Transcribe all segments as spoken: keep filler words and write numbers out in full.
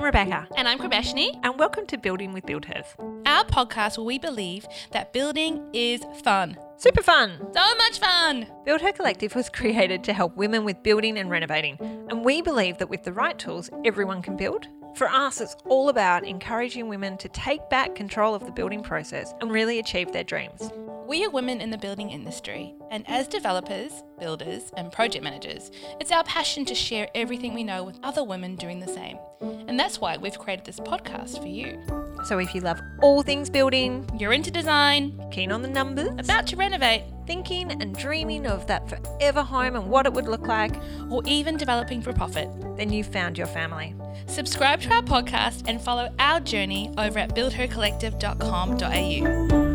Rebecca. And I'm Krabeshni. And welcome to Building with Builders. Our podcast where we believe that building is fun. Super fun. So much fun. Build Her Collective was created to help women with building and renovating. And we believe that with the right tools, everyone can build. For us, it's all about encouraging women to take back control of the building process and really achieve their dreams. We are women in the building industry, and as developers, builders, and project managers, it's our passion to share everything we know with other women doing the same. And that's why we've created this podcast for you. So if you love all things building, you're into design, keen on the numbers, about to renovate, thinking and dreaming of that forever home and what it would look like, or even developing for profit, then you've found your family. Subscribe to our podcast and follow our journey over at build her collective dot com dot a u.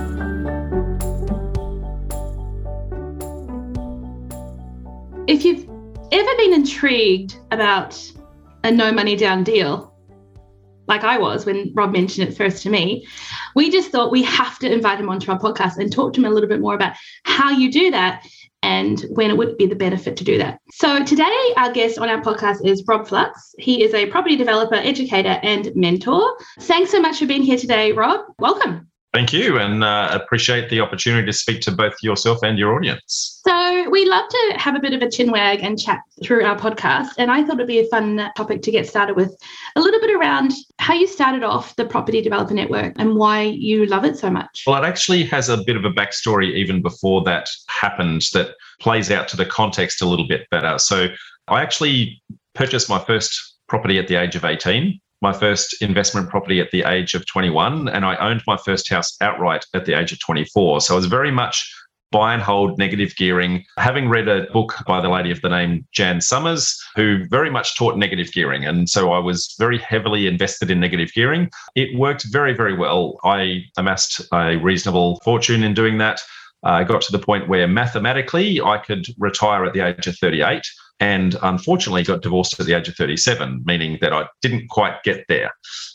If you've ever been intrigued about a no money down deal, like I was when Rob mentioned it first to me, we just thought we have to invite him onto our podcast and talk to him a little bit more about how you do that and when it would be the benefit to do that. So today our guest on our podcast is Rob Flux. He is a property developer, educator and mentor. Thanks so much for being here today, Rob. Welcome. Thank you, and uh, appreciate the opportunity to speak to both yourself and your audience. So we love to have a bit of a chin wag and chat through our podcast, and I thought it'd be a fun topic to get started with, a little bit around how you started off the Property Developer Network and why you love it so much. Well, it actually has a bit of a backstory even before that happened that plays out to the context a little bit better. So I actually purchased my first property at the age of eighteen. My first investment property at the age of twenty-one, and I owned my first house outright at the age of twenty-four. So I was very much buy and hold, negative gearing, having read a book by the lady of the name Jan Summers, who very much taught negative gearing. And so I was very heavily invested in negative gearing. It worked very, very well. I amassed a reasonable fortune in doing that. I got to the point where mathematically I could retire at the age of thirty-eight. And unfortunately got divorced at the age of thirty-seven, meaning that I didn't quite get there.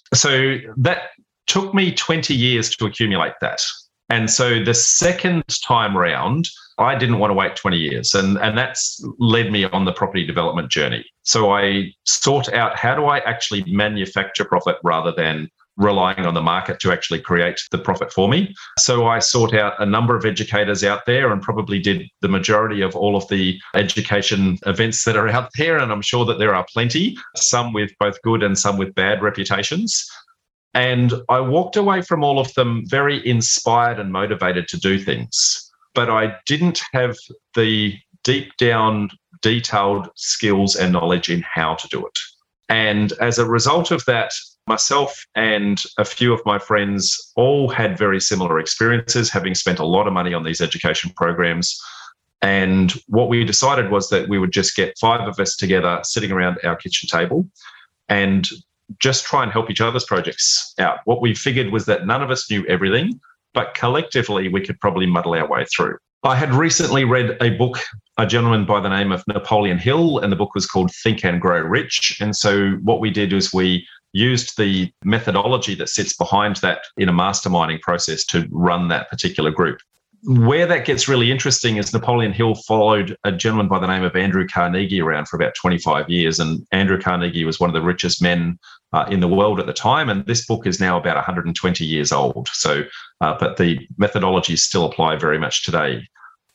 So that took me twenty years to accumulate that. And so the second time round, I didn't want to wait twenty years. And, and that's led me on the property development journey. So I sought out how do I actually manufacture profit rather than relying on the market to actually create the profit for me. So I sought out a number of educators out there and probably did the majority of all of the education events that are out there. And I'm sure that there are plenty, some with both good and some with bad reputations. And I walked away from all of them very inspired and motivated to do things. But I didn't have the deep down, detailed skills and knowledge in how to do it. And as a result of that, myself and a few of my friends all had very similar experiences, having spent a lot of money on these education programs. And what we decided was that we would just get five of us together sitting around our kitchen table and just try and help each other's projects out. What we figured was that none of us knew everything, but collectively we could probably muddle our way through. I had recently read a book, a gentleman by the name of Napoleon Hill, and the book was called Think and Grow Rich. And so what we did was we used the methodology that sits behind that in a masterminding process to run that particular group. Where that gets really interesting is Napoleon Hill followed a gentleman by the name of Andrew Carnegie around for about twenty-five years. And Andrew Carnegie was one of the richest men uh, in the world at the time. And this book is now about one hundred twenty years old. So, uh, but the methodologies still apply very much today.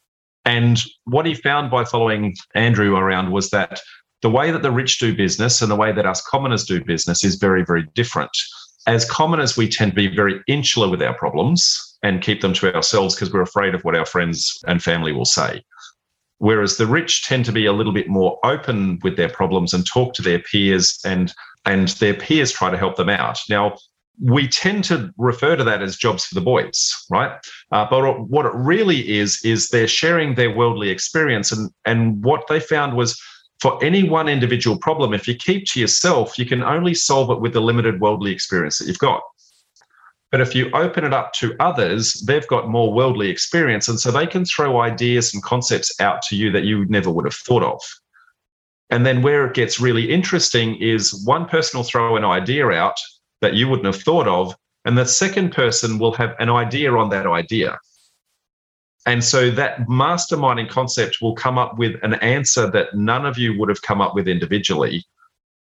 And what he found by following Andrew around was that the way that the rich do business and the way that us commoners do business is very, very different. As commoners, we tend to be very insular with our problems and keep them to ourselves because we're afraid of what our friends and family will say. Whereas the rich tend to be a little bit more open with their problems and talk to their peers, and, and their peers try to help them out. Now, we tend to refer to that as jobs for the boys, right? Uh, but what it really is, is they're sharing their worldly experience. And, and what they found was for any one individual problem, if you keep to yourself, you can only solve it with the limited worldly experience that you've got. But if you open it up to others, they've got more worldly experience. And so they can throw ideas and concepts out to you that you never would have thought of. And then where it gets really interesting is one person will throw an idea out that you wouldn't have thought of, and the second person will have an idea on that idea. And so that masterminding concept will come up with an answer that none of you would have come up with individually.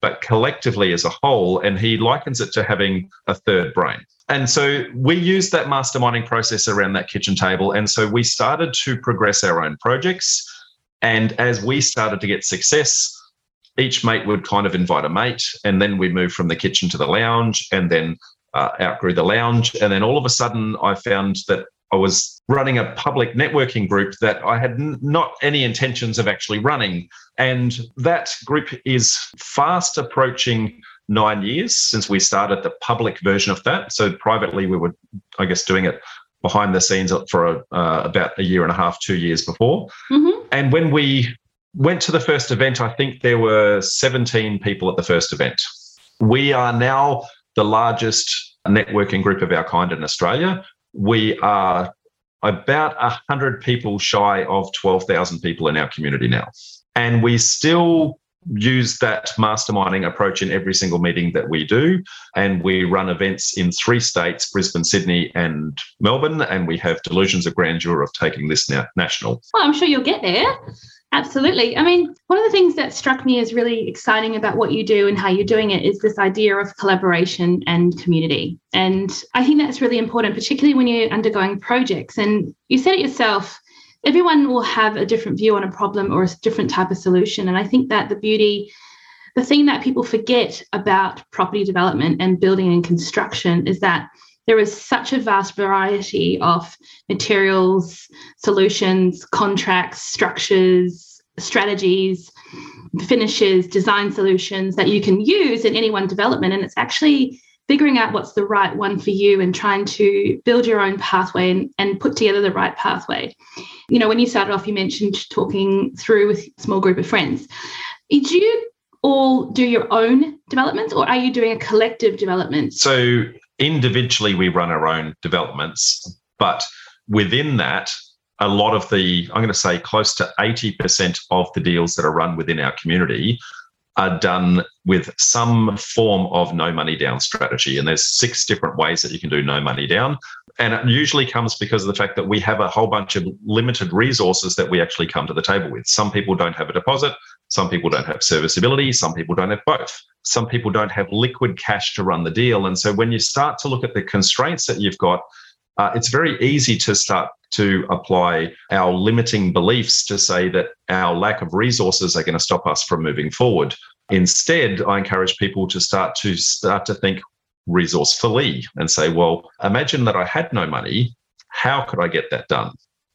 but collectively as a whole. And he likens it to having a third brain. And so we used that masterminding process around that kitchen table. And so we started to progress our own projects. And as we started to get success, each mate would kind of invite a mate, and then we moved from the kitchen to the lounge, and then uh, outgrew the lounge. And then all of a sudden I found that I was running a public networking group that I had n- not any intentions of actually running. And that group is fast approaching nine years since we started the public version of that. So privately, we were, I guess, doing it behind the scenes for a, uh, about a year and a half, two years before. Mm-hmm. And when we went to the first event, I think there were seventeen people at the first event. We are now the largest networking group of our kind in Australia. We are about one hundred people shy of twelve thousand people in our community now. And we still use that masterminding approach in every single meeting that we do. And we run events in three states, Brisbane, Sydney, and Melbourne. And we have delusions of grandeur of taking this na- national. Well, I'm sure you'll get there. Absolutely. I mean, one of the things that struck me as really exciting about what you do and how you're doing it is this idea of collaboration and community. And I think that's really important, particularly when you're undergoing projects. And you said it yourself, everyone will have a different view on a problem or a different type of solution. And I think that the beauty, the thing that people forget about property development and building and construction is that there is such a vast variety of materials, solutions, contracts, structures, strategies, finishes, design solutions that you can use in any one development. And it's actually figuring out what's the right one for you and trying to build your own pathway and, and put together the right pathway. You know, when you started off, you mentioned talking through with a small group of friends. Did you all do your own developments, or are you doing a collective development? So individually, we run our own developments, but within that, a lot of the, I'm going to say close to eighty percent of the deals that are run within our community are done with some form of no money down strategy. And there's six different ways that you can do no money down. And it usually comes because of the fact that we have a whole bunch of limited resources that we actually come to the table with. Some people don't have a deposit. Some people don't have serviceability. Some people don't have both. Some people don't have liquid cash to run the deal. And so when you start to look at the constraints that you've got, uh, it's very easy to start to apply our limiting beliefs to say that our lack of resources are going to stop us from moving forward. Instead, I encourage people to start to start to think resourcefully and say, well, imagine that I had no money. How could I get that done?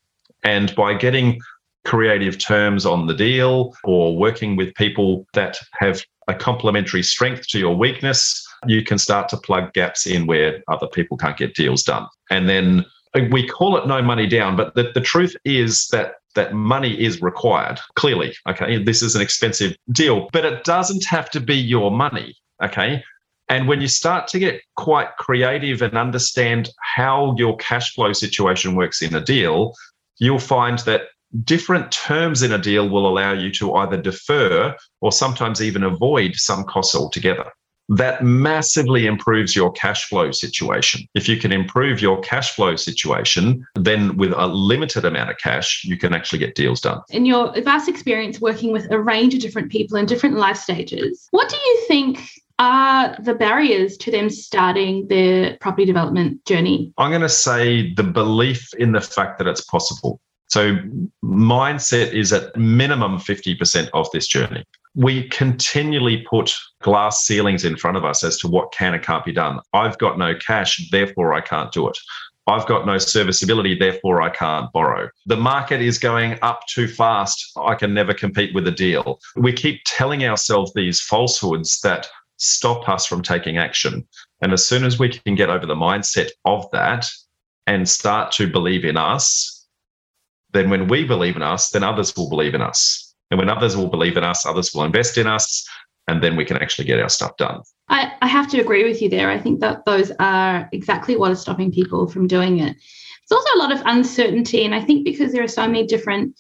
And by getting creative terms on the deal or working with people that have a complementary strength to your weakness, you can start to plug gaps in where other people can't get deals done. And then we call it no money down, but the, the truth is that that money is required. Clearly, okay, this is an expensive deal, but it doesn't have to be your money, okay? And when you start to get quite creative and understand how your cash flow situation works in a deal, you'll find that different terms in a deal will allow you to either defer or sometimes even avoid some costs altogether. That massively improves your cash flow situation. If you can improve your cash flow situation, then with a limited amount of cash, you can actually get deals done. In your vast experience working with a range of different people in different life stages, what do you think are the barriers to them starting their property development journey? I'm going to say the belief in the fact that it's possible. So mindset is at minimum fifty percent of this journey. We continually put glass ceilings in front of us as to what can and can't be done. I've got no cash, therefore I can't do it. I've got no serviceability, therefore I can't borrow. The market is going up too fast. I can never compete with a deal. We keep telling ourselves these falsehoods that stop us from taking action. And as soon as we can get over the mindset of that and start to believe in us, then when we believe in us, then others will believe in us. And when others will believe in us, others will invest in us, and then we can actually get our stuff done. I, I have to agree with you there. I think that those are exactly what is stopping people from doing it. There's also a lot of uncertainty, and I think because there are so many different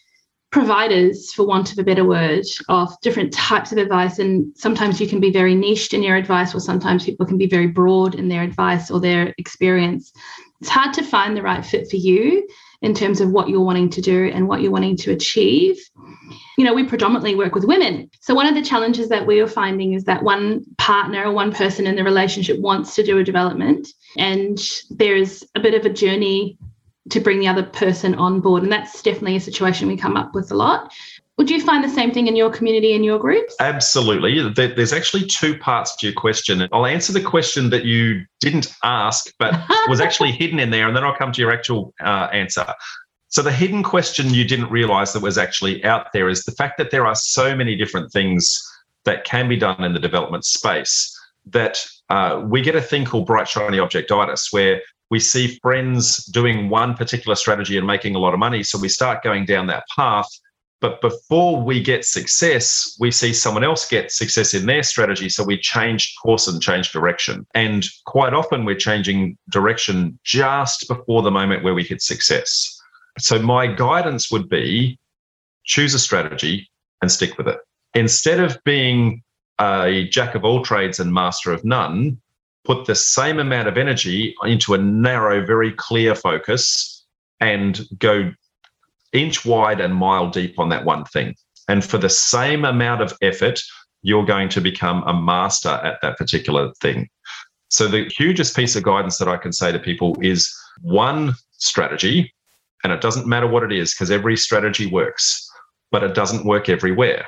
providers, for want of a better word, of different types of advice, and sometimes you can be very niched in your advice, or sometimes people can be very broad in their advice or their experience. It's hard to find the right fit for you in terms of what you're wanting to do and what you're wanting to achieve. you know, we predominantly work with women. So one of the challenges that we are finding is that one partner or one person in the relationship wants to do a development, and there's a bit of a journey to bring the other person on board. And that's definitely a situation we come up with a lot. Would you find the same thing in your community, in your groups? Absolutely. There's actually two parts to your question. I'll answer the question that you didn't ask, but was actually hidden in there, and then I'll come to your actual uh, answer. So the hidden question you didn't realise that was actually out there is the fact that there are so many different things that can be done in the development space that uh, we get a thing called bright, shiny objectitis, where we see friends doing one particular strategy and making a lot of money. So we start going down that path. But before we get success, we see someone else get success in their strategy. So we change course and change direction. And quite often we're changing direction just before the moment where we hit success. So my guidance would be choose a strategy and stick with it. Instead of being a jack of all trades and master of none, put the same amount of energy into a narrow, very clear focus and go inch wide and mile deep on that one thing. And for the same amount of effort, you're going to become a master at that particular thing. So the hugest piece of guidance that I can say to people is one strategy, and it doesn't matter what it is because every strategy works, but it doesn't work everywhere.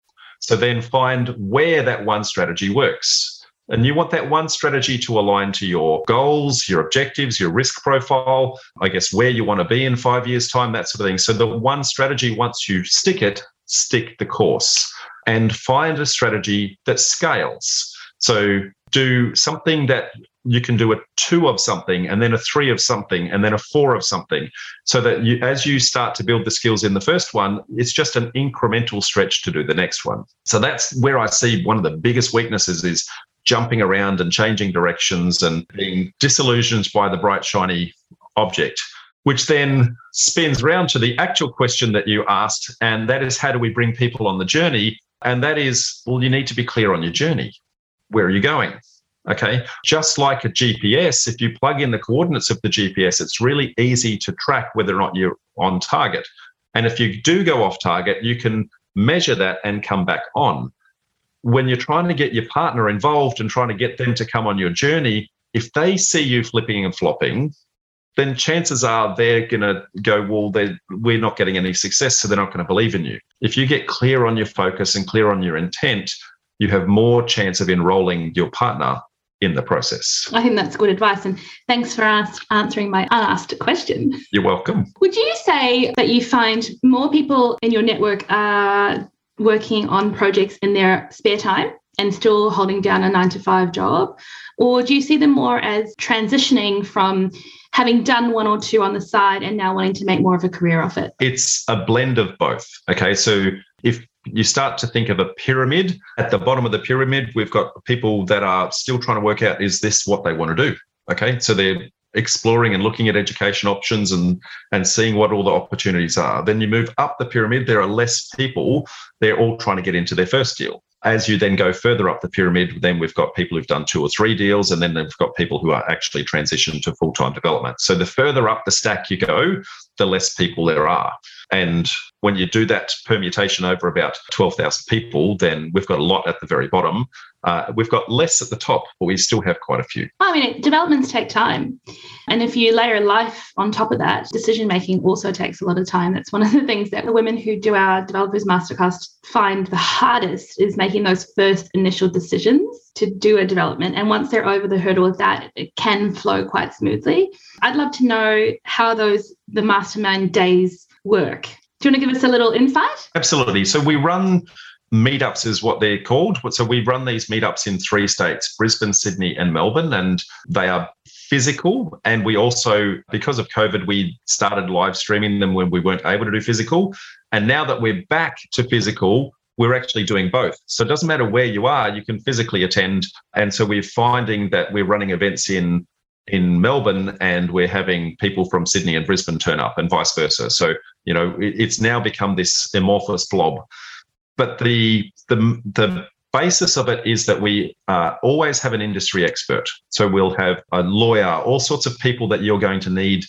So then find where that one strategy works. And you want that one strategy to align to your goals, your objectives, your risk profile, I guess where you want to be in five years' time, that sort of thing. So the one strategy, once you stick it, stick the course and find a strategy that scales. So do something that you can do a two of something and then a three of something and then a four of something, so that you, as you start to build the skills in the first one, it's just an incremental stretch to do the next one. So that's where I see one of the biggest weaknesses is jumping around and changing directions and being disillusioned by the bright, shiny object, which then spins round to the actual question that you asked, and that is, how do we bring people on the journey? And that is, well, you need to be clear on your journey. Where are you going? Okay, just like a G P S, if you plug in the coordinates of the G P S, it's really easy to track whether or not you're on target. And if you do go off target, you can measure that and come back on. When you're trying to get your partner involved and trying to get them to come on your journey, if they see you flipping and flopping, then chances are they're going to go, well, we're not getting any success, so they're not going to believe in you. If you get clear on your focus and clear on your intent, you have more chance of enrolling your partner in the process. I think that's good advice. And thanks for ask, answering my unasked question. You're welcome. Would you say that you find more people in your network are working on projects in their spare time and still holding down a nine to five job? Or do you see them more as transitioning from having done one or two on the side and now wanting to make more of a career of it? It's a blend of both. Okay, so if you start to think of a pyramid, at the bottom of the pyramid, we've got people that are still trying to work out, is this what they want to do? Okay, so they're exploring and looking at education options and, and seeing what all the opportunities are. Then you move up the pyramid, there are less people, they're all trying to get into their first deal. As you then go further up the pyramid, then we've got people who've done two or three deals, and then we've got people who are actually transitioned to full-time development. So the further up the stack you go, the less people there are. And when you do that permutation over about twelve thousand people, then we've got a lot at the very bottom. Uh, we've got less at the top, but we still have quite a few. I mean, developments take time. And if you layer life on top of that, decision-making also takes a lot of time. That's one of the things that the women who do our Developers Masterclass find the hardest, is making those first initial decisions to do a development. And once they're over the hurdle of that, it can flow quite smoothly. I'd love to know how those, the mastermind days work. Do you want to give us a little insight? Absolutely. So we run meetups is what they're called. So we run these meetups in three states, Brisbane, Sydney and Melbourne, and they are physical. And we also, because of COVID, we started live streaming them when we weren't able to do physical. And now that we're back to physical, we're actually doing both. So it doesn't matter where you are, you can physically attend. And so we're finding that we're running events in in Melbourne and we're having people from Sydney and Brisbane turn up and vice versa. So, you know, it's now become this amorphous blob. But the the the basis of it is that we uh, always have an industry expert. So we'll have a lawyer, all sorts of people that you're going to need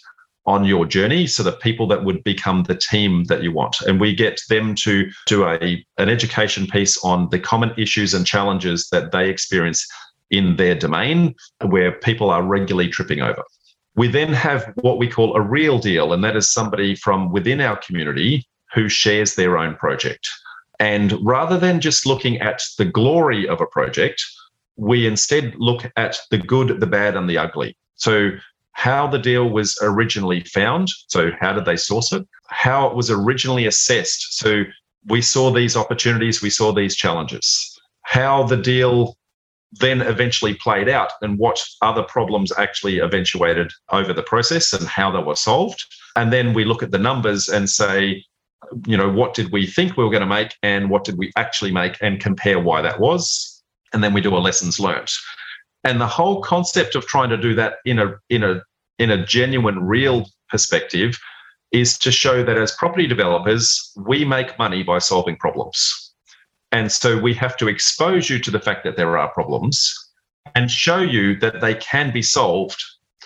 on your journey, so the people that would become the team that you want. And we get them to do a an education piece on the common issues and challenges that they experience in their domain, where people are regularly tripping over. We then have what we call a real deal, and that is somebody from within our community who shares their own project. And rather than just looking at the glory of a project, we instead look at the good, the bad, and the ugly. So how the deal was originally found. So how did they source it? How it was originally assessed. So we saw these opportunities, we saw these challenges. How the deal then eventually played out and what other problems actually eventuated over the process and how they were solved. And then we look at the numbers and say, you know, what did we think we were going to make and what did we actually make, and compare why that was. And then we do a lessons learned. And the whole concept of trying to do that in a in a in a genuine, real perspective is to show that as property developers, we make money by solving problems. And so we have to expose you to the fact that there are problems and show you that they can be solved.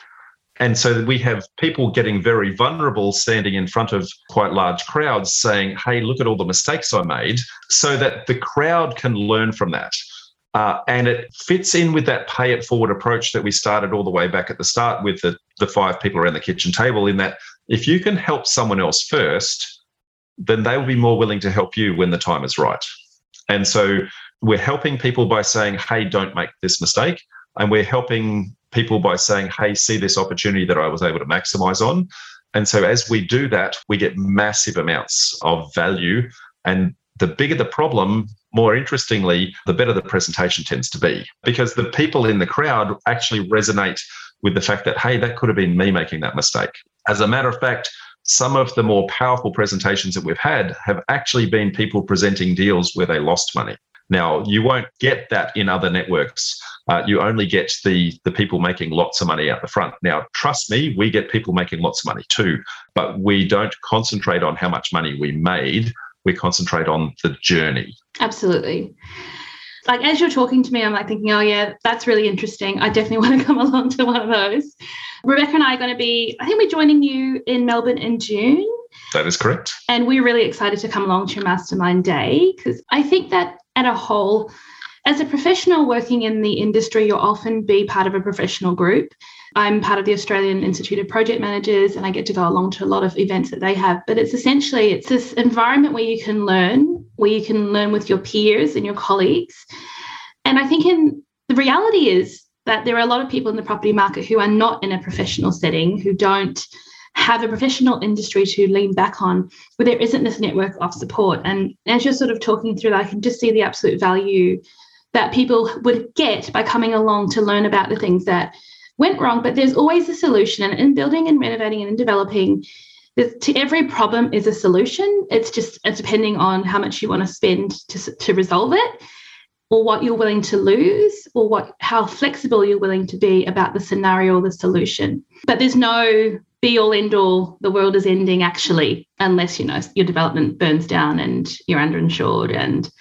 And so we have people getting very vulnerable, standing in front of quite large crowds saying, hey, look at all the mistakes I made, so that the crowd can learn from that. Uh, and it fits in with that pay it forward approach that we started all the way back at the start with the, the five people around the kitchen table, in that if you can help someone else first, then they will be more willing to help you when the time is right. And so we're helping people by saying, hey, don't make this mistake. And we're helping people by saying, hey, see this opportunity that I was able to maximize on. And so as we do that, we get massive amounts of value. And the bigger the problem, more interestingly, the better the presentation tends to be, because the people in the crowd actually resonate with the fact that, hey, that could have been me making that mistake. As a matter of fact, some of the more powerful presentations that we've had have actually been people presenting deals where they lost money. Now, you won't get that in other networks. Uh, you only get the, the people making lots of money out the front. Now, trust me, we get people making lots of money too, but we don't concentrate on how much money we made. We concentrate on the journey. Absolutely. Like, as you're talking to me, I'm like thinking, oh yeah, that's really interesting. I definitely want to come along to one of those. Rebecca and I are going to be, I think we're joining you in Melbourne in June. That is correct. And we're really excited to come along to your Mastermind Day, because I think that at a whole, as a professional working in the industry, you'll often be part of a professional group. I'm part of the Australian Institute of Project Managers, and I get to go along to a lot of events that they have. But it's essentially, it's this environment where you can learn, where you can learn with your peers and your colleagues. And I think in the reality is that there are a lot of people in the property market who are not in a professional setting, who don't have a professional industry to lean back on, where there isn't this network of support. And as you're sort of talking through that, I can just see the absolute value that people would get by coming along to learn about the things that went wrong. But there's always a solution. And in building and renovating and in developing, to every problem is a solution. It's just it's depending on how much you want to spend to, to resolve it, or what you're willing to lose, or what how flexible you're willing to be about the scenario or the solution. But there's no be all end all, the world is ending actually, unless, you know, your development burns down and you're underinsured and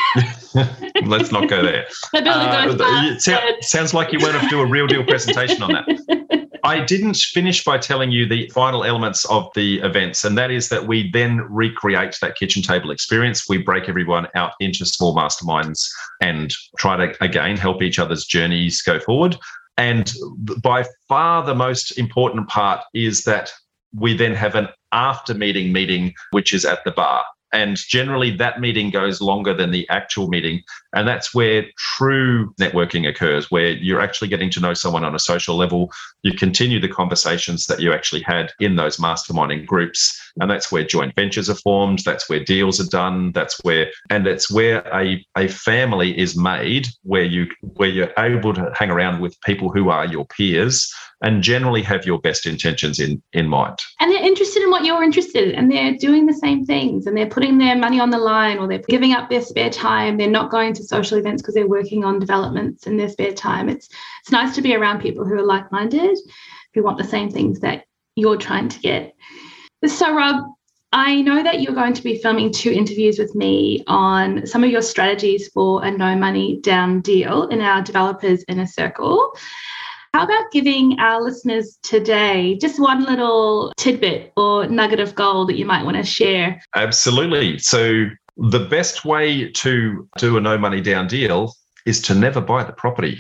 let's not go there. The building goes uh, it so, sounds like you want to do a real deal presentation on that. I didn't finish by telling you the final elements of the events, and that is that we then recreate that kitchen table experience. We break everyone out into small masterminds and try to, again, help each other's journeys go forward. And by far the most important part is that we then have an after meeting meeting, which is at the bar. And generally that meeting goes longer than the actual meeting. And that's where true networking occurs, where you're actually getting to know someone on a social level. You continue the conversations that you actually had in those masterminding groups. And that's where joint ventures are formed. That's where deals are done. That's where, and it's where a, a family is made, where you, where you're able to hang around with people who are your peers and generally have your best intentions in, in mind. And they're interested in what you're interested in, and they're doing the same things, and they're putting their money on the line, or they're giving up their spare time. They're not going to social events because they're working on developments in their spare time. It's it's nice to be around people who are like-minded, who want the same things that you're trying to get. So, Rob, I know that you're going to be filming two interviews with me on some of your strategies for a no money down deal in our Developers Inner Circle. How about giving our listeners today just one little tidbit or nugget of gold that you might want to share? Absolutely. So the best way to do a no money down deal is to never buy the property.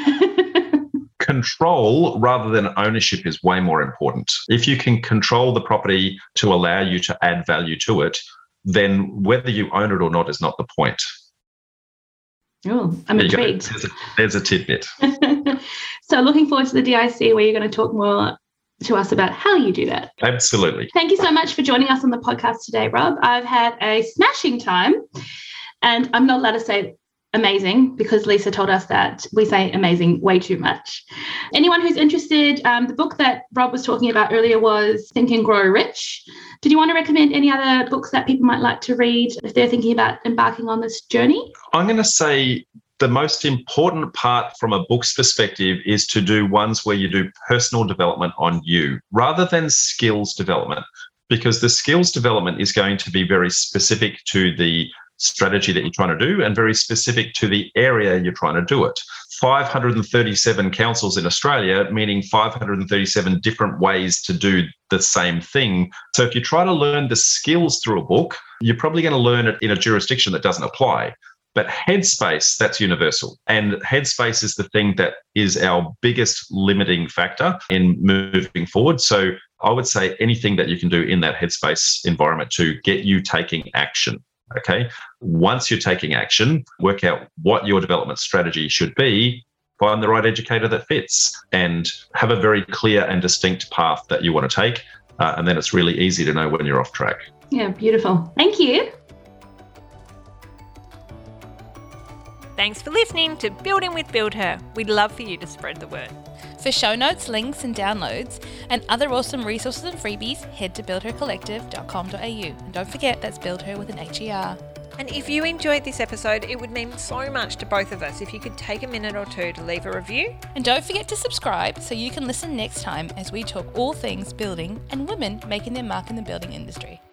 Control rather than ownership is way more important. If you can control the property to allow you to add value to it, then whether you own it or not is not the point. Oh, I'm there intrigued. There's a, there's a tidbit. So looking forward to the D I C where you're going to talk more to us about how you do that. Absolutely. Thank you so much for joining us on the podcast today, Rob. I've had a smashing time, and I'm not allowed to say amazing because Lisa told us that we say amazing way too much. Anyone who's interested, um, the book that Rob was talking about earlier was Think and Grow Rich. Did you want to recommend any other books that people might like to read if they're thinking about embarking on this journey? I'm going to say the most important part from a book's perspective is to do ones where you do personal development on you rather than skills development, because the skills development is going to be very specific to the strategy that you're trying to do and very specific to the area you're trying to do it. five hundred thirty-seven councils in Australia, meaning five hundred thirty-seven different ways to do the same thing. So if you try to learn the skills through a book, you're probably going to learn it in a jurisdiction that doesn't apply. But Headspace, that's universal. And Headspace is the thing that is our biggest limiting factor in moving forward. So I would say anything that you can do in that Headspace environment to get you taking action. Okay. Once you're taking action, work out what your development strategy should be, find the right educator that fits, and have a very clear and distinct path that you want to take. Uh, and then it's really easy to know when you're off track. Yeah, beautiful. Thank you. Thanks for listening to Building with Build Her. We'd love for you to spread the word. For show notes, links and downloads, and other awesome resources and freebies, head to build her collective dot com dot a u. And don't forget, that's Build Her with an H E R. And if you enjoyed this episode, it would mean so much to both of us if you could take a minute or two to leave a review. And don't forget to subscribe so you can listen next time as we talk all things building and women making their mark in the building industry.